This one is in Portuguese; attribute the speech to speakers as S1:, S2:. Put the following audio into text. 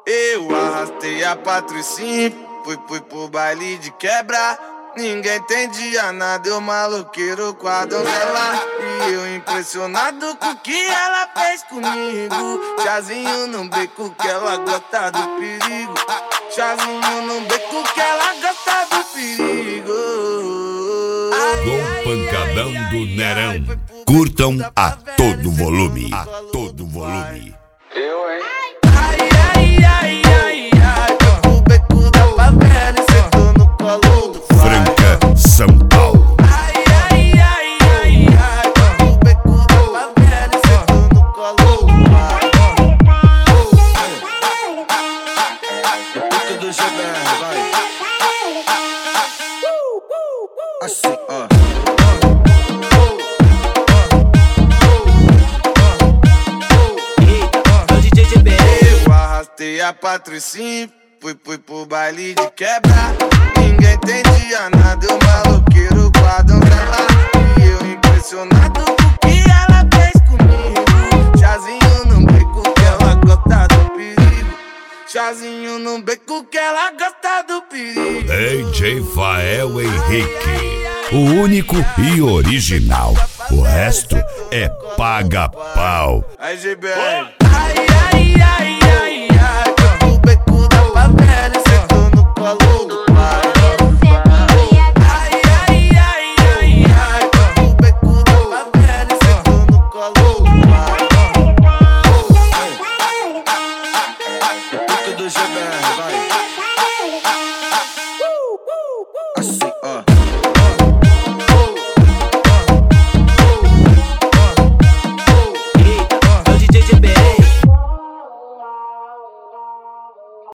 S1: Eu arrastei a Patricinha, fui pro baile de quebra. Ninguém entendia nada, eu maloqueiro com a donzela. E eu impressionado com o que ela fez comigo. Chazinho no beco que ela gosta do perigo. Chazinho no beco que ela gosta do perigo.
S2: Com pancadão do Nerão. Curtam a todo volume. A todo volume.
S1: Eu, hein? O beco da favela e sentou no colo do
S2: Franca, São Paulo.
S1: O beco da favela e sentou no colo do pai. O beco do GBR, vai. Assim, ó. Eu arrastei a Patricinha, fui pro baile de quebra. Ninguém entendia nada, eu maloqueiro com a donzela. E eu impressionado com o que ela fez comigo. Chazinho no beco que ela gosta do perigo. Chazinho no beco que ela gosta do perigo.
S2: DJ Fael Henrique, o único e original. O resto é paga-pau.
S1: Aí, GBR. O beco da favela e sentou no colo do pai. O beco da favela e sentou no colo do pai. O beco do GBR, vai.